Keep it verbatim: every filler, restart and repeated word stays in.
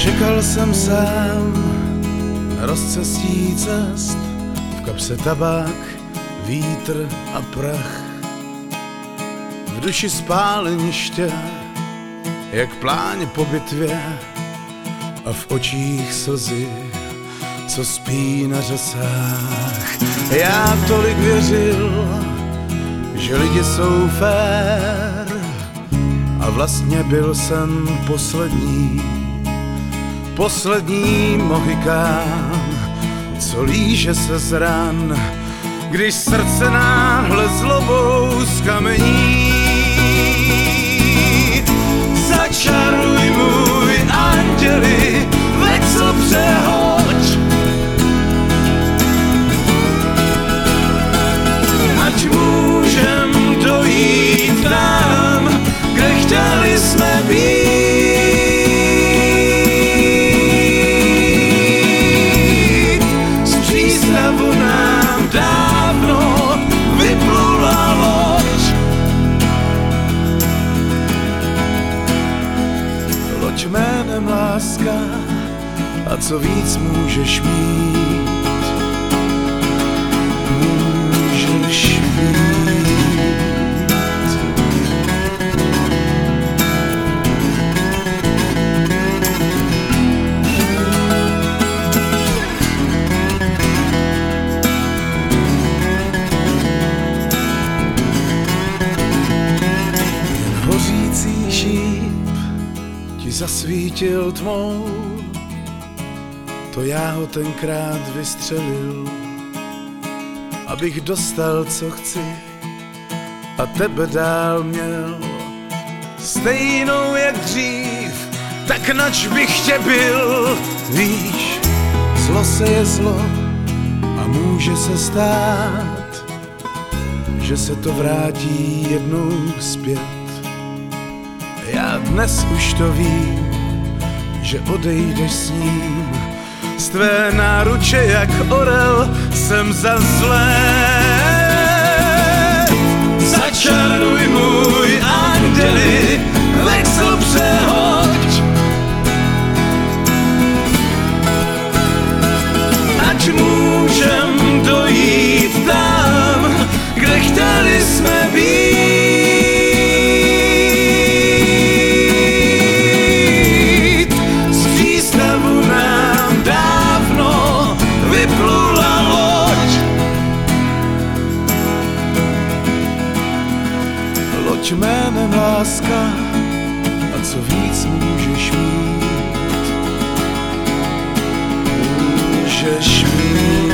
Čekal jsem sám na rozcestí cest, v kapse tabák, vítr a prach. V duši spáleniště, jak pláň po bitvě, a v očích slzy, co spí na řasách. Já tolik věřil, že lidi jsou fér, a vlastně byl jsem poslední, poslední mohikán, co líže se z ran, když srdce náhle zlobou zkamení. Začaruj můj anděli, vexl přehoď, ať můžem dojít tam, kde chtěli jsme být. Z přístavu nám dávno vyplula loď, loď jménem láska, a co víc můžeš mít, můžeš mít. Jen hořící šíp ti zasvítil tmou, to já ho tenkrát vystřelil, abych dostal, co chci, a tebe dál měl stejnou jak dřív. Tak nač bych tě byl, víš, zlo se je zlo a může se stát, že se to vrátí jednou zpět. Já dnes už to vím, že odejdeš s ním, z tvé náruče jak orel jsem zazlét. Začaruj můj anděli, vexl přehoď, ať můžem dojít tam, kde chtěli jsme být. Z přístavu nám dávno vyplula loď, loď jménem láska, a co víc můžeš mít, můžeš mít.